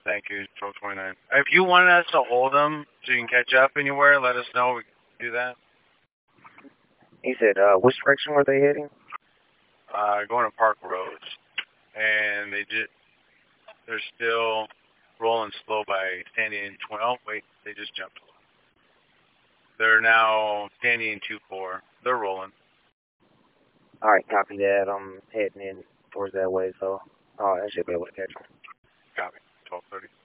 Thank you, 1229. If you wanted us to hold them so you can catch up anywhere, let us know. We can do that. He said, which direction were they heading? Going to Park Roads, and they're still rolling slow by standing in 12. Wait, they just jumped. They're now standing in 2-4. They're rolling. All right, copy that. I'm heading in towards that way, so I should be able to catch them. Copy. 1230.